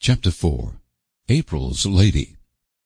Chapter 4. April's Lady.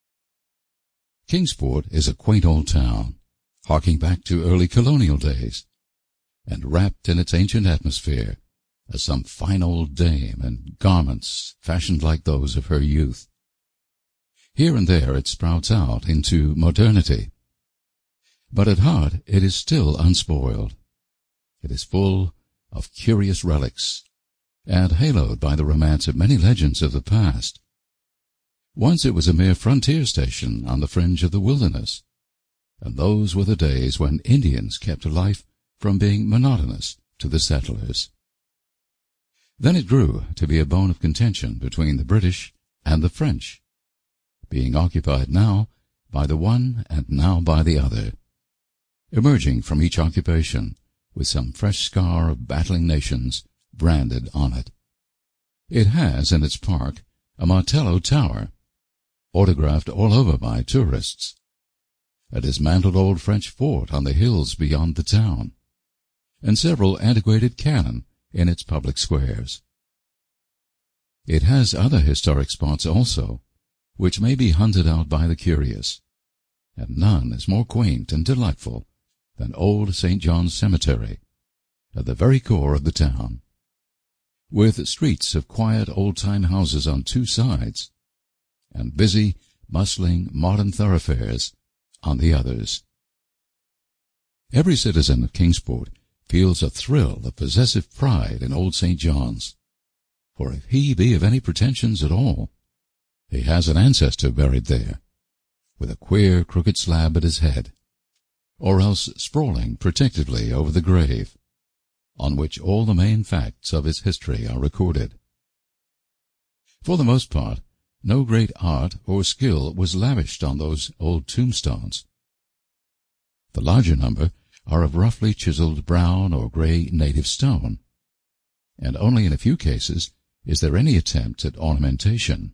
Kingsport is a quaint old town, harking back to early colonial days, and wrapped in its ancient atmosphere as some fine old dame in garments fashioned like those of her youth. Here and there it sprouts out into modernity, but at heart it is still unspoiled. It is full of curious relics, and haloed by the romance of many legends of the past. Once it was a mere frontier station on the fringe of the wilderness, and those were the days when Indians kept life from being monotonous to the settlers. Then it grew to be a bone of contention between the British and the French, being occupied now by the one and now by the other, emerging from each occupation with some fresh scar of battling nations branded on it. It has in its park a Martello Tower, autographed all over by tourists, a dismantled old French fort on the hills beyond the town, and several antiquated cannon in its public squares. It has other historic spots also, which may be hunted out by the curious, and none is more quaint and delightful than old St. John's Cemetery, at the very core of the town, with streets of quiet old-time houses on two sides, and busy, bustling, modern thoroughfares on the others. Every citizen of Kingsport feels a thrill of possessive pride in old St. John's, for if he be of any pretensions at all, he has an ancestor buried there, with a queer crooked slab at his head, or else sprawling protectively over the grave, on which all the main facts of its history are recorded. For the most part, no great art or skill was lavished on those old tombstones. The larger number are of roughly chiseled brown or gray native stone, and only in a few cases is there any attempt at ornamentation.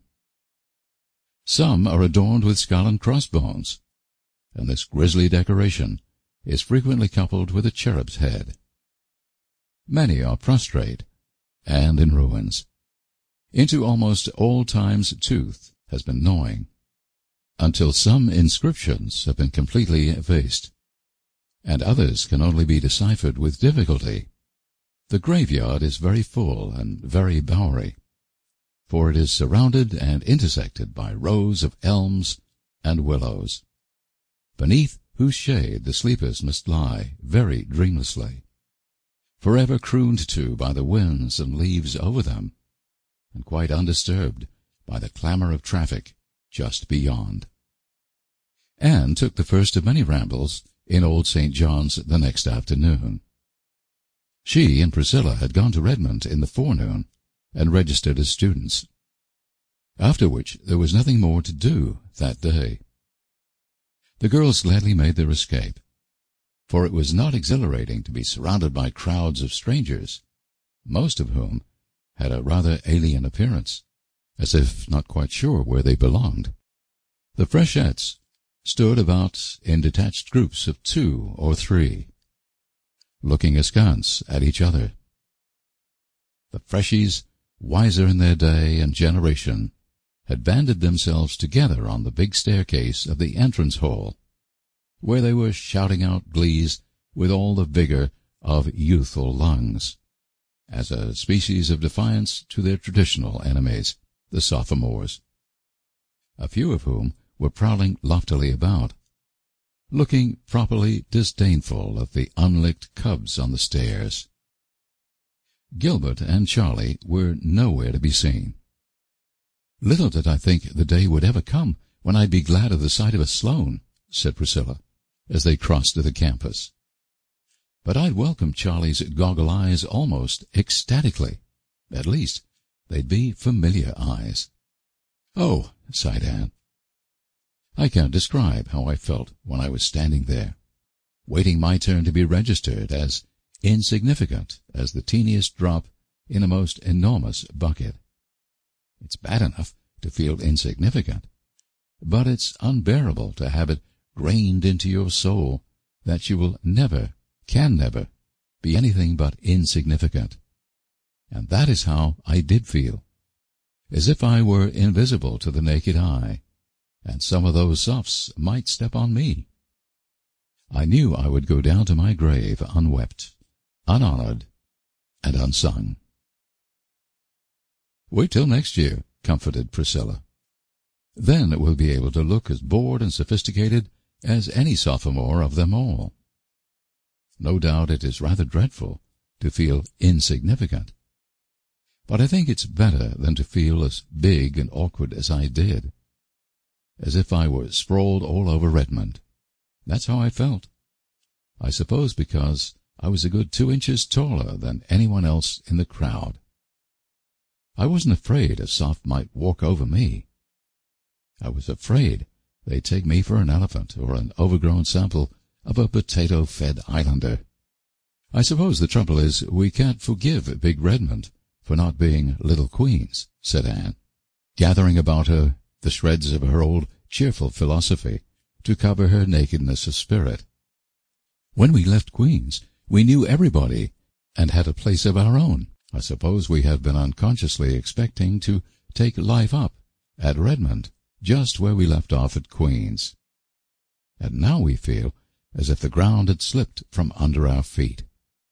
Some are adorned with skull and crossbones, and this grisly decoration is frequently coupled with a cherub's head. Many are prostrate and in ruins. Into almost all time's tooth has been gnawing, until some inscriptions have been completely effaced, and others can only be deciphered with difficulty. The graveyard is very full and very bowery, for it is surrounded and intersected by rows of elms and willows, beneath whose shade the sleepers must lie very dreamlessly, forever crooned to by the winds and leaves over them, and quite undisturbed by the clamor of traffic just beyond. Anne took the first of many rambles in old St. John's the next afternoon. She and Priscilla had gone to Redmond in the forenoon and registered as students, after which there was nothing more to do that day. The girls gladly made their escape, for it was not exhilarating to be surrounded by crowds of strangers, most of whom had a rather alien appearance, as if not quite sure where they belonged. The freshettes stood about in detached groups of 2 or 3, looking askance at each other. The freshies, wiser in their day and generation, had banded themselves together on the big staircase of the entrance hall, where they were shouting out glees with all the vigor of youthful lungs, as a species of defiance to their traditional enemies, the sophomores, a few of whom were prowling loftily about, looking properly disdainful of the unlicked cubs on the stairs. Gilbert and Charlie were nowhere to be seen. "Little did I think the day would ever come when I'd be glad of the sight of a Sloane," said Priscilla, as they crossed the campus. "But I'd welcome Charlie's goggle eyes almost ecstatically. At least, they'd be familiar eyes." "Oh," sighed Anne, "I can't describe how I felt when I was standing there, waiting my turn to be registered as insignificant as the teeniest drop in a most enormous bucket. It's bad enough to feel insignificant, but it's unbearable to have it grained into your soul that you will never, can never, be anything but insignificant. And that is how I did feel. as if I were invisible to the naked eye, and some of those Soughs might step on me. I knew I would go down to my grave unwept, unhonored, and unsung. Wait till next year, comforted Priscilla. Then we'll be able to look as bored and sophisticated as any sophomore of them all. No doubt it is rather dreadful to feel insignificant, but I think it's better than to feel as big and awkward as I did, as if I were sprawled all over Redmond. That's how I felt. I suppose because I was a good 2 inches taller than anyone else in the crowd. I wasn't afraid a Soph might walk over me. I was afraid they'd take me for an elephant or an overgrown sample of a potato-fed islander. I suppose the trouble is we can't forgive Big Redmond for not being Little Queens, said Anne, gathering about her the shreds of her old cheerful philosophy to cover her nakedness of spirit. When we left Queens, we knew everybody and had a place of our own. I suppose we have been unconsciously expecting to take life up at Redmond, just where we left off at Queens. And now we feel as if the ground had slipped from under our feet.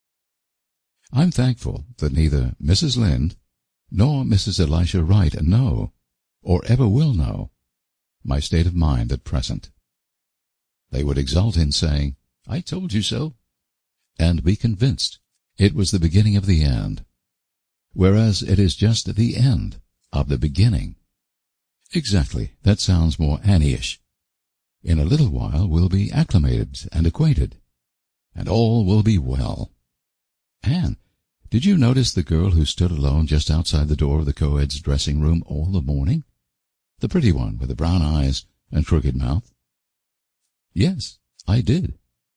I'm thankful that neither Mrs. Lynde nor Mrs. Elisha Wright know, or ever will know, my state of mind at present. They would exult in saying, "I told you so," and be convinced it was the beginning of the end, whereas it is just the end of the beginning. Exactly, that sounds more Annie-ish. In a little while we'll be acclimated and acquainted, and all will be well. Anne, did you notice the girl who stood alone just outside the door of the co-ed's dressing room all the morning? The pretty one with the brown eyes and crooked mouth? Yes, I did.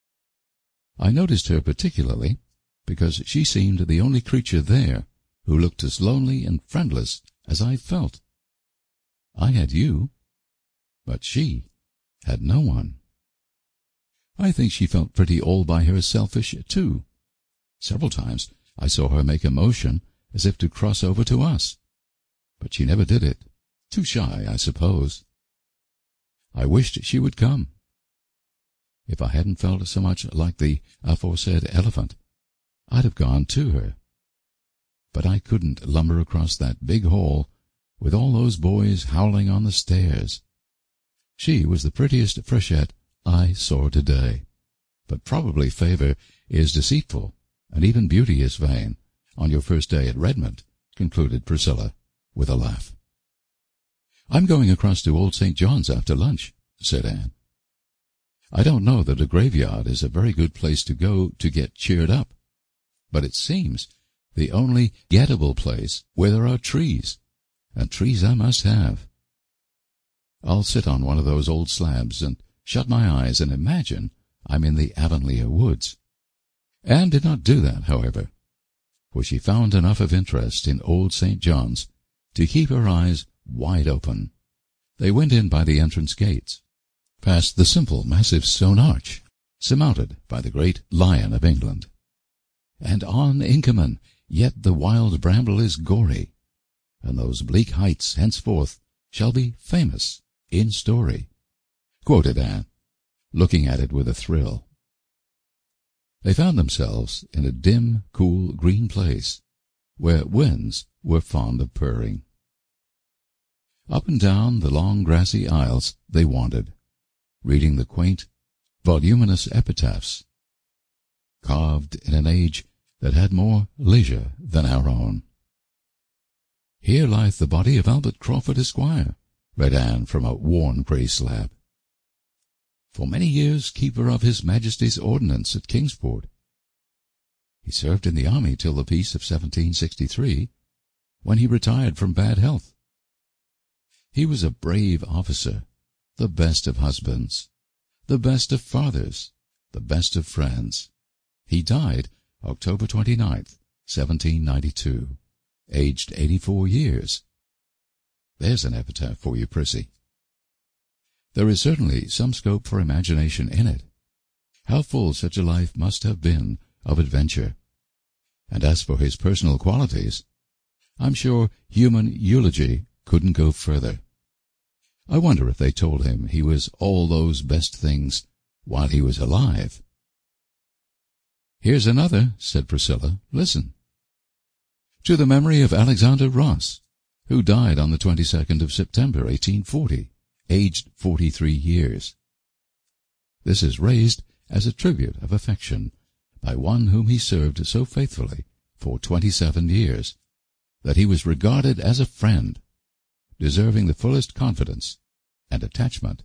I noticed her particularly because she seemed the only creature there who looked as lonely and friendless as I felt. I had you, but she had no one. I think she felt pretty all by herselfish, too. Several times I saw her make a motion as if to cross over to us, but she never did it. Too shy, I suppose. I wished she would come. If I hadn't felt so much like the aforesaid elephant, I'd have gone to her. But I couldn't lumber across that big hall with all those boys howling on the stairs. She was the prettiest freshette I saw today. But probably favor is deceitful, and even beauty is vain, on your first day at Redmond, concluded Priscilla, with a laugh. I'm going across to Old St. John's after lunch, said Anne. I don't know that a graveyard is a very good place to go to get cheered up, but it seems the only gettable place where there are trees, and trees I must have. I'll sit on one of those old slabs and shut my eyes and imagine I'm in the Avonlea woods. Anne did not do that, however, for she found enough of interest in Old St. John's to keep her eyes wide open. They went in by the entrance gates, past the simple, massive stone arch, surmounted by the great Lion of England. And on Inkerman, yet the wild bramble is gory, and those bleak heights henceforth shall be famous in story, quoted Anne, looking at it with a thrill. They found themselves in a dim, cool, green place, where winds were fond of purring. Up and down the long grassy aisles they wandered, reading the quaint, voluminous epitaphs, carved in an age that had more leisure than our own. Here lieth the body of Albert Crawford, Esquire, read Anne from a worn grey slab. For many years keeper of His Majesty's Ordnance at Kingsport. He served in the army till the peace of 1763, when he retired from bad health. He was a brave officer, the best of husbands, the best of fathers, the best of friends. He died October 29th, 1792, aged 84 years. There's an epitaph for you, Prissy. There is certainly some scope for imagination in it. How full such a life must have been of adventure. And as for his personal qualities, I'm sure human eulogy couldn't go further. I wonder if they told him he was all those best things while he was alive. "Here's another," said Priscilla. "Listen. To the memory of Alexander Ross, who died on the 22nd of September, 1840, aged 43 years. This is raised as a tribute of affection by one whom he served so faithfully for 27 years that he was regarded as a friend, deserving the fullest confidence and attachment."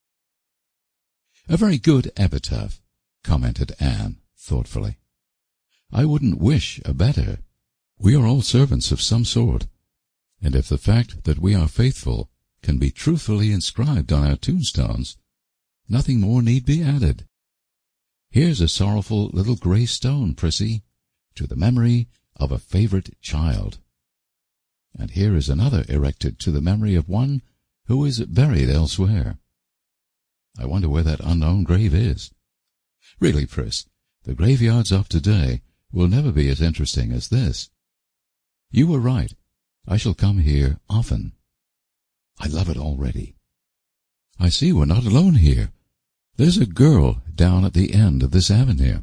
"A very good epitaph," commented Anne thoughtfully. "I wouldn't wish a better. We are all servants of some sort, and if the fact that we are faithful can be truthfully inscribed on our tombstones, nothing more need be added. Here's a sorrowful little gray stone, Prissy, to the memory of a favorite child. And here is another erected to the memory of one who is buried elsewhere. I wonder where that unknown grave is. Really, Priss, the graveyards of today will never be as interesting as this. You were right. I shall come here often. I love it already. I see we're not alone here. There's a girl down at the end of this avenue."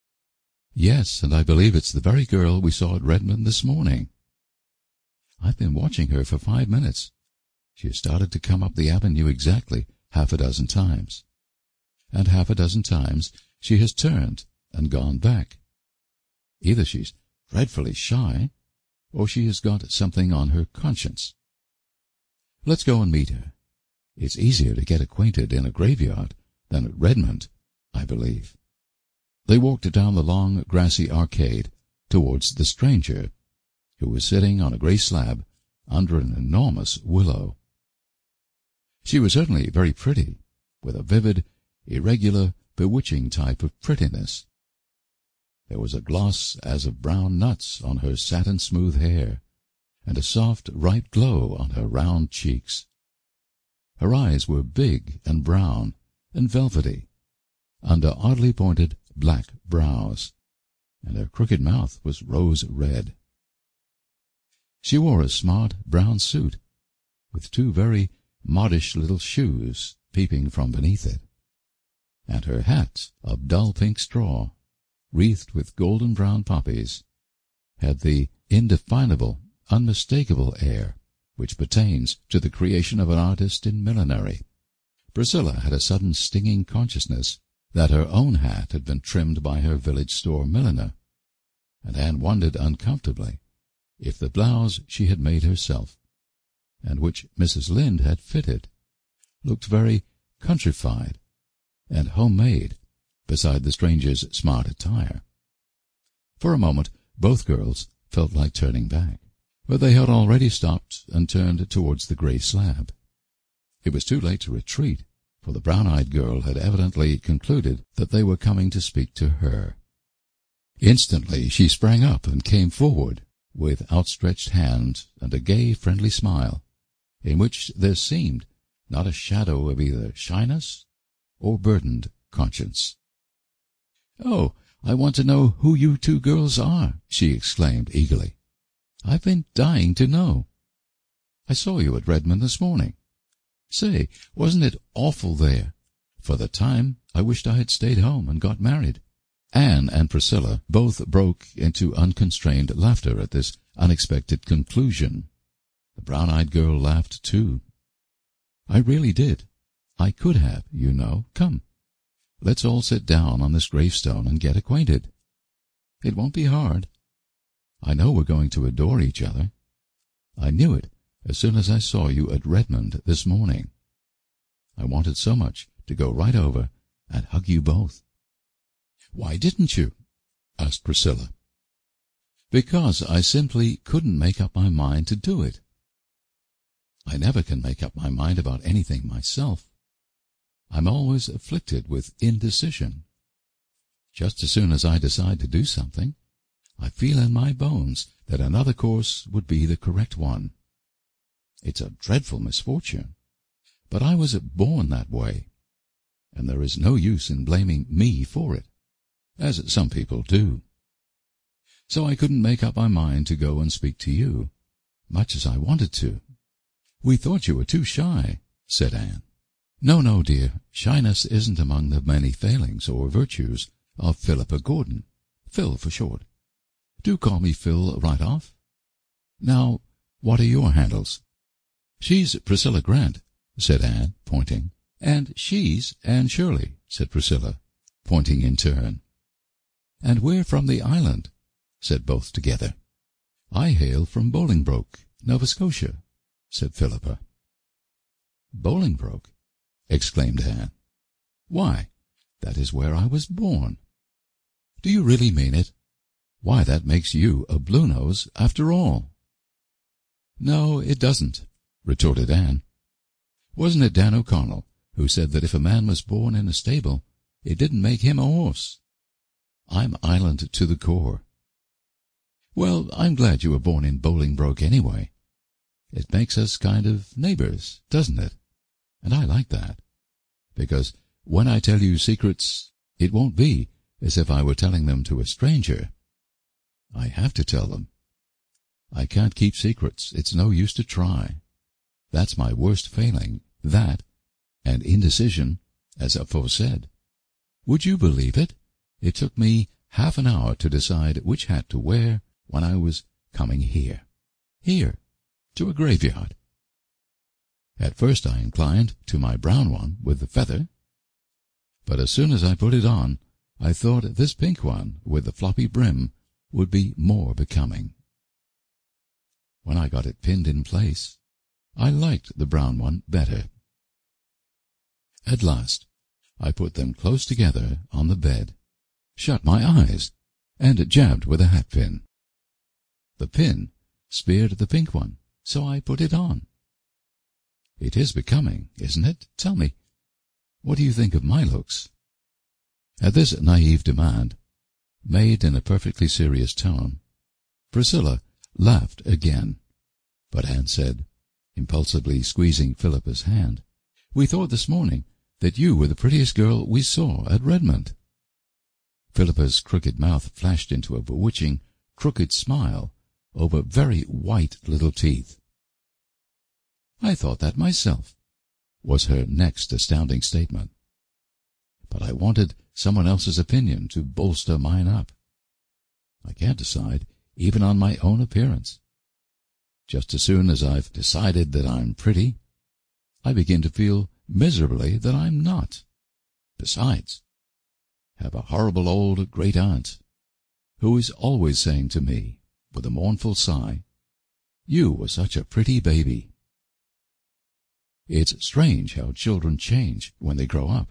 "Yes, and I believe it's the very girl we saw at Redmond this morning. I've been watching her for 5 minutes. She has started to come up the avenue exactly half a dozen times. And half a dozen times she has turned and gone back. Either she's dreadfully shy, or she has got something on her conscience. Let's go and meet her. It's easier to get acquainted in a graveyard than at Redmond, I believe." They walked down the long, grassy arcade towards the stranger, who was sitting on a grey slab under an enormous willow. She was certainly very pretty, with a vivid, irregular, bewitching type of prettiness. There was a gloss as of brown nuts on her satin-smooth hair, and a soft, ripe glow on her round cheeks. Her eyes were big and brown and velvety, under oddly pointed black brows, and her crooked mouth was rose-red. She wore a smart brown suit, with 2 very modish little shoes peeping from beneath it, and her hat of dull pink straw, wreathed with golden-brown poppies, had the indefinable, unmistakable air which pertains to the creation of an artist in millinery. Priscilla had a sudden stinging consciousness that her own hat had been trimmed by her village store milliner, and Anne wondered uncomfortably if the blouse she had made herself, and which Mrs. Lynde had fitted, looked very countrified and homemade beside the stranger's smart attire. For a moment both girls felt like turning back, but they had already stopped and turned towards the grey slab. It was too late to retreat, for the brown-eyed girl had evidently concluded that they were coming to speak to her. Instantly she sprang up and came forward, with outstretched hand and a gay, friendly smile, in which there seemed not a shadow of either shyness or burdened conscience. "Oh, I want to know who you 2 girls are," she exclaimed eagerly. "I've been dying to know. I saw you at Redmond this morning. Say, wasn't it awful there? For the time, I wished I had stayed home and got married." Anne and Priscilla both broke into unconstrained laughter at this unexpected conclusion. The brown-eyed girl laughed too. "I really did. I could have, you know. Come, let's all sit down on this gravestone and get acquainted. It won't be hard. I know we're going to adore each other. I knew it as soon as I saw you at Redmond this morning. I wanted so much to go right over and hug you both." "Why didn't you?" asked Priscilla. "Because I simply couldn't make up my mind to do it. I never can make up my mind about anything myself. I'm always afflicted with indecision. Just as soon as I decide to do something, I feel in my bones that another course would be the correct one. It's a dreadful misfortune, but I was born that way, and there is no use in blaming me for it, as some people do. So I couldn't make up my mind to go and speak to you, much as I wanted to. "We thought you were too shy," said Anne. "No, no, dear. Shyness isn't among the many failings or virtues of Philippa Gordon. Phil for short. Do call me Phil right off. Now, what are your handles?" "She's Priscilla Grant," said Anne, pointing. "And she's Anne Shirley," said Priscilla, pointing in turn. "And we're from the island," said both together. "I hail from Bolingbroke, Nova Scotia," said Philippa. "Bolingbroke!" exclaimed Anne. "Why, that is where I was born." "Do you really mean it? Why, that makes you a Bluenose after all." "No, it doesn't," retorted Anne. "Wasn't it Dan O'Connell who said that if a man was born in a stable, it didn't make him a horse? I'm island to the core." "Well, I'm glad you were born in Bolingbroke anyway. It makes us kind of neighbors, doesn't it? And I like that, because when I tell you secrets, it won't be as if I were telling them to a stranger. I have to tell them. I can't keep secrets. It's no use to try. That's my worst failing, that, and indecision, as aforesaid. Would you believe it? It took me half an hour to decide which hat to wear when I was coming here, to a graveyard. At first I inclined to my brown one with the feather, but as soon as I put it on, I thought this pink one with the floppy brim would be more becoming. When I got it pinned in place, I liked the brown one better. At last, I put them close together on the bed, shut my eyes, and jabbed with a hat pin. The pin speared the pink one, so I put it on. It is becoming, isn't it? Tell me, what do you think of my looks?" At this naive demand, made in a perfectly serious tone, Priscilla laughed again, but Anne said, impulsively squeezing Philippa's hand, "We thought this morning that you were the prettiest girl we saw at Redmond." Philippa's crooked mouth flashed into a bewitching, crooked smile over very white little teeth. "I thought that myself," was her next astounding statement. "But I wanted someone else's opinion to bolster mine up. I can't decide even on my own appearance. Just as soon as I've decided that I'm pretty, I begin to feel miserably that I'm not. Besides, have a horrible old great-aunt, who is always saying to me, with a mournful sigh, 'You were such a pretty baby.' It's strange how children change when they grow up.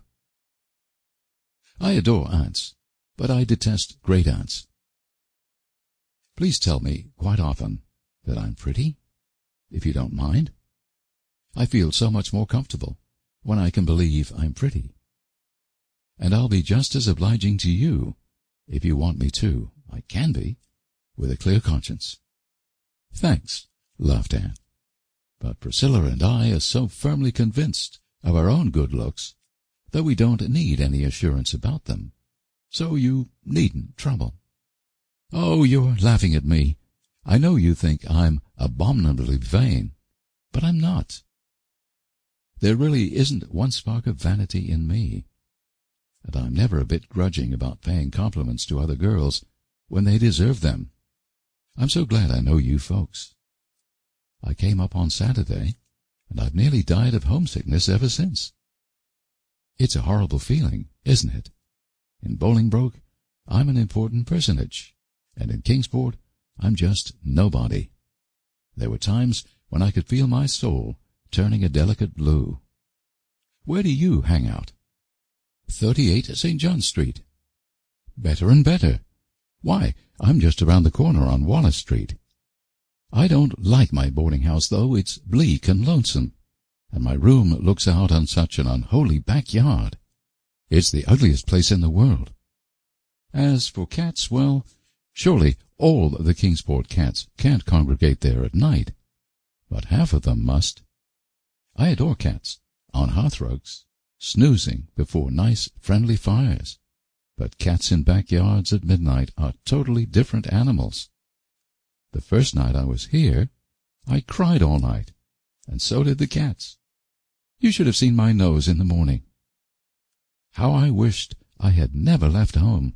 I adore aunts, but I detest great-aunts. Please tell me quite often that I'm pretty, if you don't mind. I feel so much more comfortable when I can believe I'm pretty. And I'll be just as obliging to you, if you want me to. I can be, with a clear conscience." "Thanks," laughed Anne. "But Priscilla and I are so firmly convinced of our own good looks that we don't need any assurance about them. So you needn't trouble." "Oh, you're laughing at me. I know you think I'm abominably vain, but I'm not. There really isn't one spark of vanity in me, and I'm never a bit grudging about paying compliments to other girls when they deserve them. I'm so glad I know you folks. I came up on Saturday, and I've nearly died of homesickness ever since. It's a horrible feeling, isn't it? In Bolingbroke, I'm an important personage, and in Kingsport, I'm just nobody. There were times when I could feel my soul turning a delicate blue. Where do you hang out?" 38 St. John Street. "Better and better. Why, I'm just around the corner on Wallace Street. I don't like my boarding-house, though. It's bleak and lonesome, and my room looks out on such an unholy backyard. It's the ugliest place in the world. As for cats, well, surely all the Kingsport cats can't congregate there at night, but half of them must. I adore cats, on hearthrugs, snoozing before nice, friendly fires, but cats in backyards at midnight are totally different animals. The first night I was here, I cried all night, and so did the cats. You should have seen my nose in the morning. How I wished I had never left home.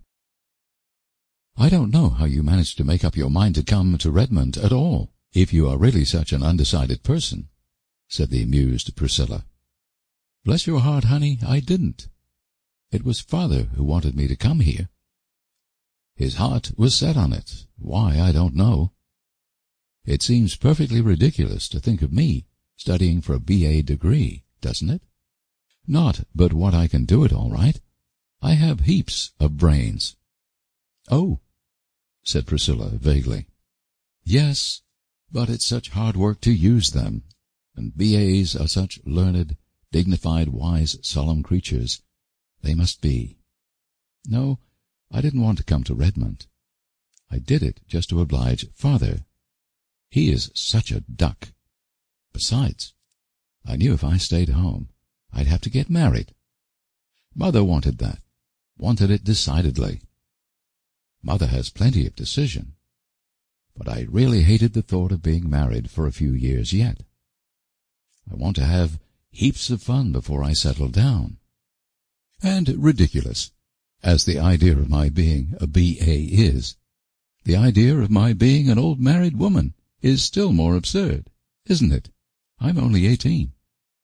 I don't know how you managed to make up your mind to come to Redmond at all, if you are really such an undecided person, said the amused Priscilla. Bless your heart, honey, I didn't. It was father who wanted me to come here. His heart was set on it. Why, I don't know. It seems perfectly ridiculous to think of me studying for a B.A. degree, doesn't it? Not but what I can do it all right. I have heaps of brains. Oh, said Priscilla vaguely. Yes, but it's such hard work to use them, and B.A.'s are such learned, dignified, wise, solemn creatures. They must be. No, I didn't want to come to Redmond. I did it just to oblige father. He is such a duck. Besides, I knew if I stayed home, I'd have to get married. Mother wanted that, wanted it decidedly. Mother has plenty of decision, but I really hated the thought of being married for a few years yet. I want to have heaps of fun before I settle down. And ridiculous, as the idea of my being a B.A. is, the idea of my being an old married woman is still more absurd, isn't it? I'm only 18.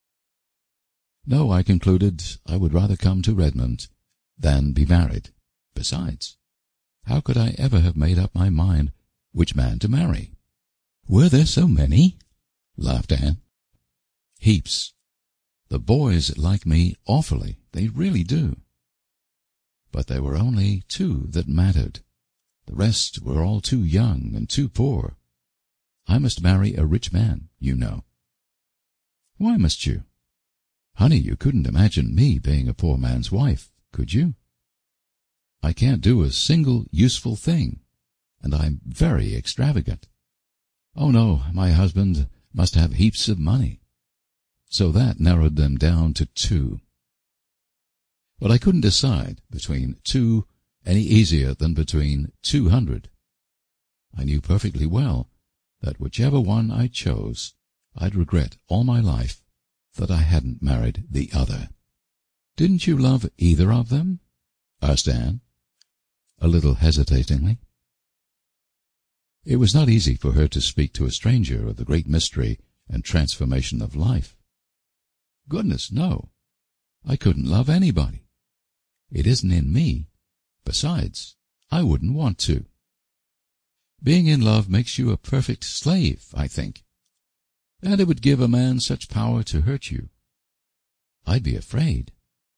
No, I concluded I would rather come to Redmond than be married. Besides, how could I ever have made up my mind which man to marry? Were there so many? Laughed Anne. Heaps. The boys like me awfully, they really do. But there were only 2 that mattered. The rest were all too young and too poor. I must marry a rich man, you know. Why must you? Honey, you couldn't imagine me being a poor man's wife, could you? I can't do a single useful thing, and I'm very extravagant. Oh no, my husband must have heaps of money. So that narrowed them down to 2. But I couldn't decide between 2 any easier than between 200. I knew perfectly well that whichever one I chose, I'd regret all my life that I hadn't married the other. Didn't you love either of them? Asked Anne, a little hesitatingly. It was not easy for her to speak to a stranger of the great mystery and transformation of life. Goodness, no. I couldn't love anybody. It isn't in me. Besides, I wouldn't want to. Being in love makes you a perfect slave, I think. And it would give a man such power to hurt you. I'd be afraid.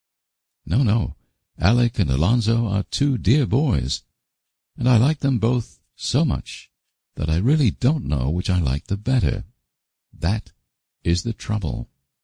No, Alec and Alonzo are 2 dear boys, and I like them both so much that I really don't know which I like the better. That is the trouble.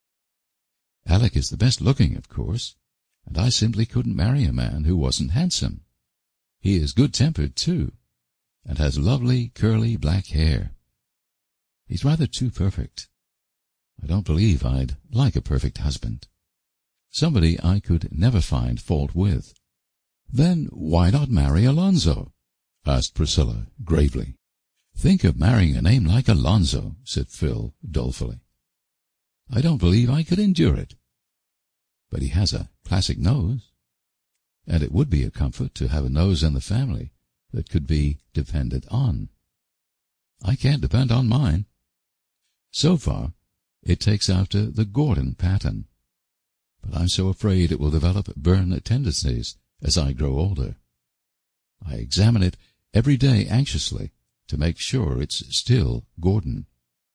Alec is the best looking, of course, and I simply couldn't marry a man who wasn't handsome. He is good-tempered, too, and has lovely, curly black hair. He's rather too perfect. I don't believe I'd like a perfect husband. Somebody I could never find fault with. Then why not marry Alonzo? Asked Priscilla gravely. Think of marrying a name like Alonzo, said Phil dolefully. I don't believe I could endure it. But he has a classic nose, and it would be a comfort to have a nose in the family that could be depended on. I can't depend on mine. So far, it takes after the Gordon pattern, but I'm so afraid it will develop Byrne tendencies as I grow older. I examine it every day anxiously to make sure it's still Gordon.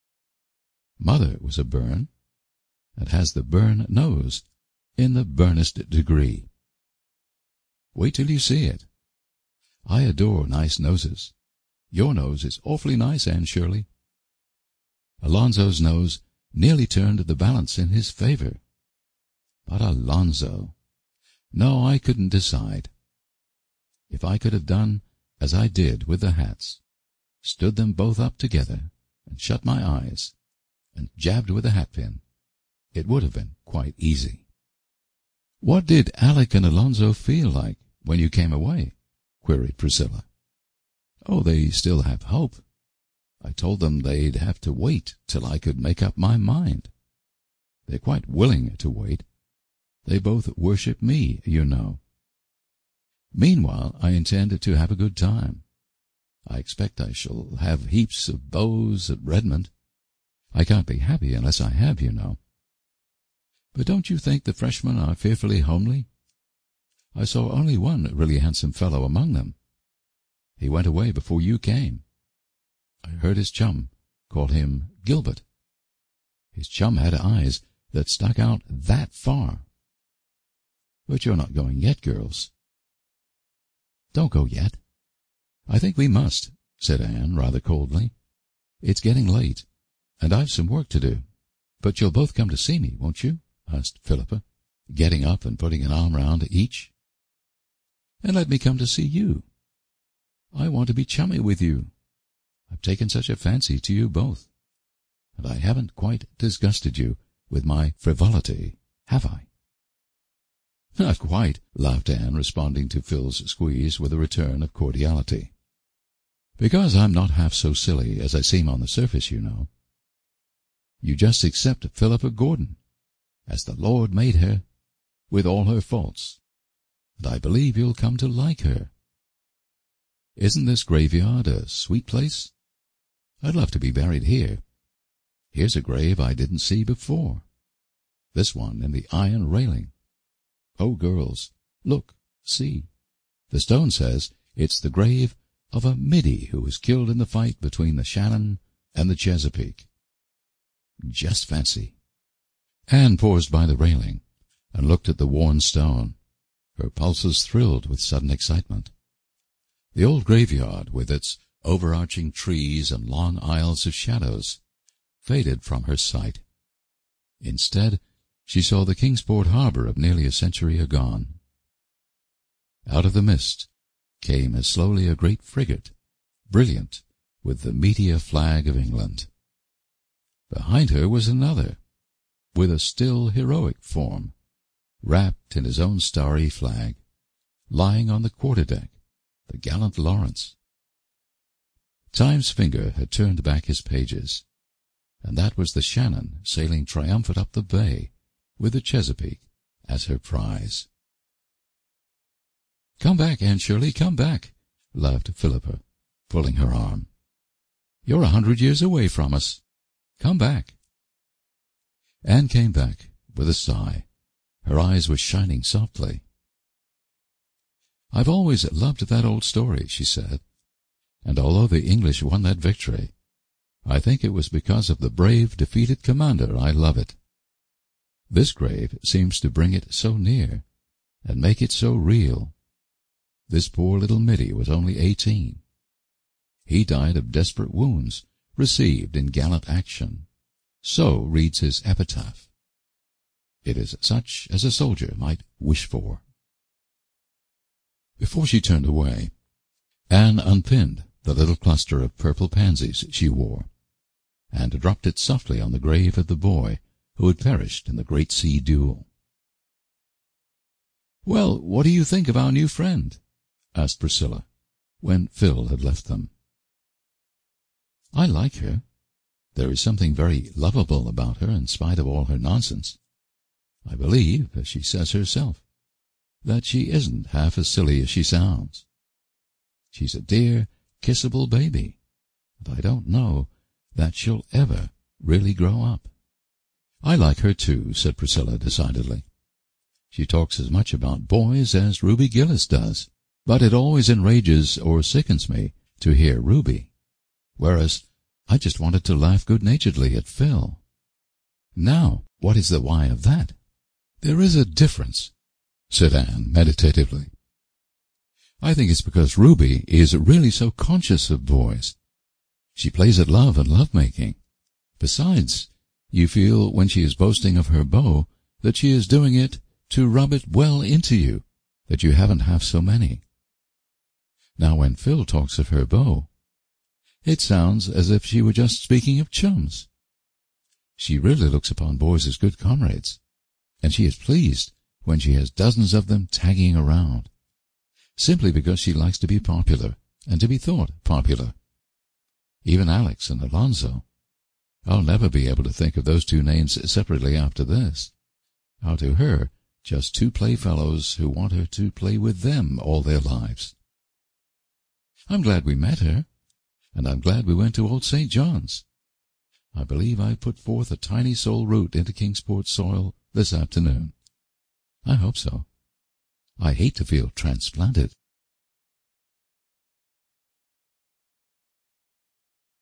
Mother was a Byrne, and has the Byrne nose in the Byrnest degree. Wait till you see it. I adore nice noses. Your nose is awfully nice, Anne Shirley. Alonzo's nose nearly turned the balance in his favor. But Alonzo! No, I couldn't decide. If I could have done as I did with the hats, stood them both up together, and shut my eyes, and jabbed with a hatpin, it would have been quite easy. What did Alec and Alonzo feel like when you came away? Queried Priscilla. Oh, they still have hope. I told them they'd have to wait till I could make up my mind. They're quite willing to wait. They both worship me, you know. Meanwhile, I intend to have a good time. I expect I shall have heaps of beaux at Redmond. I can't be happy unless I have, you know. But don't you think the freshmen are fearfully homely? I saw only one really handsome fellow among them. He went away before you came. I heard his chum call him Gilbert. His chum had eyes that stuck out that far. But you're not going yet, girls. Don't go yet. I think we must, said Anne rather coldly. It's getting late, and I've some work to do. But you'll both come to see me, won't you? Asked Philippa, getting up and putting an arm round each. And let me come to see you. I want to be chummy with you. I've taken such a fancy to you both, and I haven't quite disgusted you with my frivolity, have I? Not quite, laughed Anne, responding to Phil's squeeze with a return of cordiality. Because I'm not half so silly as I seem on the surface, you know. You just accept Philippa Gordon, as the Lord made her, with all her faults, and I believe you'll come to like her. Isn't this graveyard a sweet place? I'd love to be buried here. Here's a grave I didn't see before. This one in the iron railing. Oh, girls, look, see. The stone says it's the grave of a middy who was killed in the fight between the Shannon and the Chesapeake. Just fancy. Anne paused by the railing and looked at the worn stone. Her pulses thrilled with sudden excitement. The old graveyard, with its overarching trees and long aisles of shadows, faded from her sight. Instead, she saw the Kingsport harbor of nearly a century agone. Out of the mist came as slowly a great frigate, brilliant with the meteor flag of England. Behind her was another, with a still heroic form, wrapped in his own starry flag, lying on the quarter-deck, the gallant Lawrence. Time's finger had turned back his pages, and that was the Shannon sailing triumphant up the bay, with the Chesapeake as her prize. "Come back, Anne Shirley, come back," laughed Philippa, pulling her arm. "You're 100 years away from us. Come back." Anne came back with a sigh. Her eyes were shining softly. "I've always loved that old story," she said, "and although the English won that victory, I think it was because of the brave, defeated commander I love it. This grave seems to bring it so near, and make it so real. This poor little middy was only 18. He died of desperate wounds received in gallant action. So reads his epitaph. It is such as a soldier might wish for." Before she turned away, Anne unpinned the little cluster of purple pansies she wore, and dropped it softly on the grave of the boy who had perished in the Great Sea duel. "Well, what do you think of our new friend?" asked Priscilla, when Phil had left them. "I like her. There is something very lovable about her in spite of all her nonsense. I believe, as she says herself, that she isn't half as silly as she sounds. She's a dear, kissable baby, and I don't know that she'll ever really grow up." "I like her too," said Priscilla decidedly. "She talks as much about boys as Ruby Gillis does, but it always enrages or sickens me to hear Ruby, whereas I just wanted to laugh good-naturedly at Phil. Now, what is the why of that?" "There is a difference," said Anne meditatively. "I think it's because Ruby is really so conscious of boys. She plays at love and love-making. Besides, you feel when she is boasting of her beau that she is doing it to rub it well into you, that you haven't half so many. Now when Phil talks of her beau, it sounds as if she were just speaking of chums. She really looks upon boys as good comrades, and she is pleased when she has dozens of them tagging around, simply because she likes to be popular and to be thought popular. Even Alex and Alonzo. I'll never be able to think of those two names separately after this. How to her, just two playfellows who want her to play with them all their lives. I'm glad we met her, and I'm glad we went to Old St. John's. I believe I put forth a tiny soul root into Kingsport soil this afternoon. I hope so. I hate to feel transplanted.